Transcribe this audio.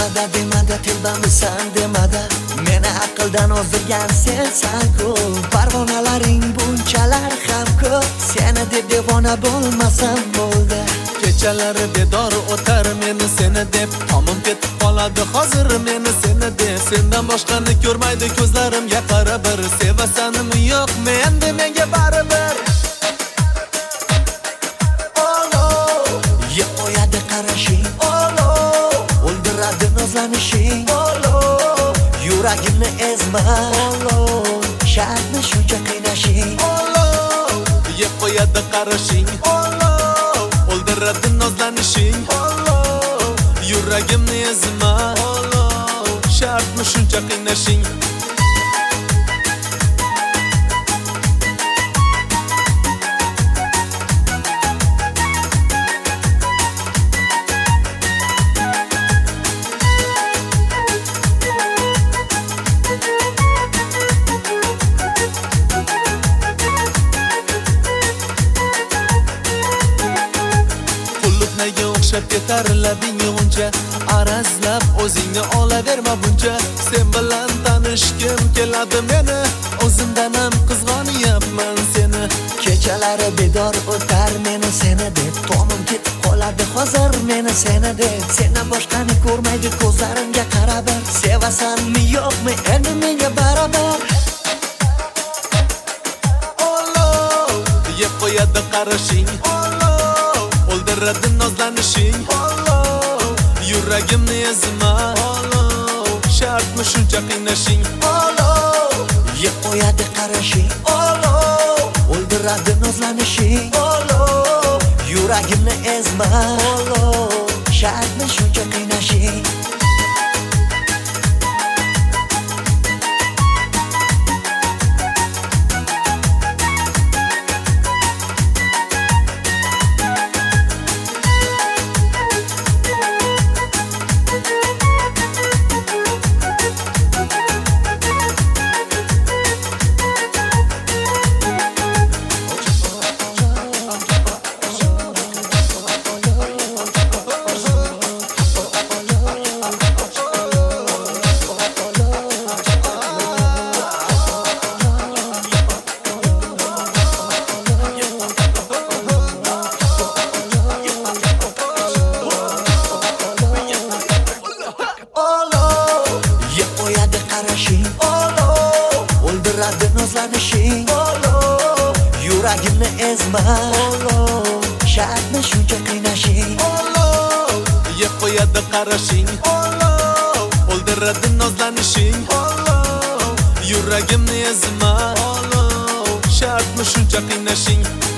demada telbamisan demada meni aqldan ozdirgan sensan-ku. Parvonalaring bunchalar ham ko'p, seni deb devona bo'lmasam bo'ldi. Kechalari bedor o'tar meni seni deb, tomim ketib qoladi hozir meni seni deb. Sendan boshqani ko'rmaydi ko'zlarimga qara bir, sevasanmi yo'qmi endi menga baribir. Yeb qo'yadi qarashing, o'ldiradi nozlanishing, yuragimni ezma, shartmi shuncha qiynashing. Yeb qo'yadi qarashing, o'ldiradi nozlanishing, yuragimni ezma, shartmi shuncha qiynashing. O'xshab ketar labing uncha, arazlab o'zingni olaverma buncha. Sen bilan tanishgim keladi meni, o'zimdan ham qizg'onyapman seni. Kechalari bedor o'tar meni seni deb, tomim ketib qoladi hozir meni seni deb. Sendan boshqani ko'rmaydi ko'zlarimga qara bir, sevasanmi yo'qmi endi menga baribir. Yeb qo'yadi qarashing, o'ldiradi nozlanishing, yuragimni ezma, shartmi shuncha qiynashing. Yeb qo'yadi qarashing, o'ldiradi nozlanishing, yuragimni ezma, shartmi shuncha qiynashing. O'ldiradi nozlanishing, yuragimni ezma, shartmi shuncha qiynashing. Yeb qo'yadi qarashing, o'ldiradi nozlanishing, yuragimni ezma, shartmi shuncha qiynashing.